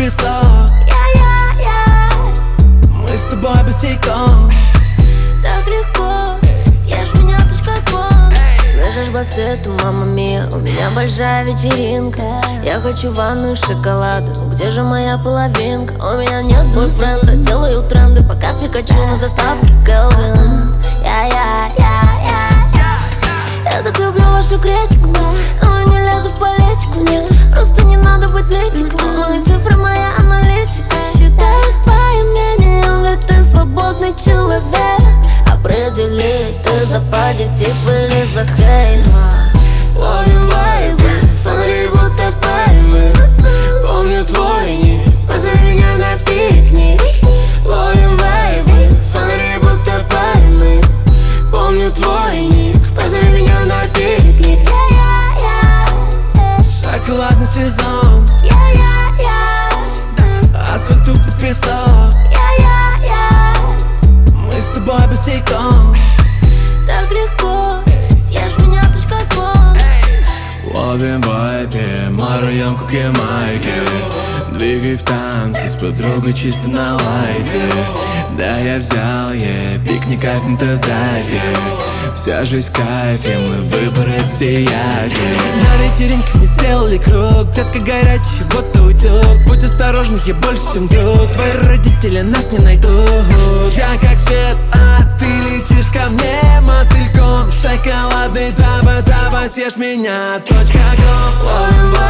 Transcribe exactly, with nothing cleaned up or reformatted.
песок. Я-я-я, мы с тобой босиком. так легко, съешь меня точкаком. Слышишь басы, это мама мия, у меня большая вечеринка. Я хочу ванну и шоколада, ну где же моя половинка? У меня нет бойфренда, делаю тренды, пока Пикачу на заставке Келвин. Я-я-я-я, я так люблю вашу критику, но не лезу в политику, нет. Просто не надо быть нытиком, мои цифры, моя аналитика. Считаю с твоим мнением, ведь ты свободный человек. Определись, ты за позитив или за хейт. Ловим вайбы, фонари будто пальмы. Помню твой ник, позови меня на пикник. Ловим вайбы, фонари будто пальмы. Помню твой ник, позови меня на пикник. Шоколадный сезон, асфальт тупо песок. Мы с тобой босиком. Так легко, съешь меня точкаком. Ловим вайпе, маруем как ямайки. Двигай в танце с подругой чисто на лайте. Да, я взял ей пикник, кайф на тест-драйве. Вся жизнь в кайфе, мы выбор это сиятель. На вечеринке мы сделали круг, детка горячая, будто утюг. Будь осторожна, я больше, чем друг. Твои родители нас не найдут. Я как свет, а ты летишь ко мне мотыльком. Шоколадный таба-таба, съешь меня точка ком.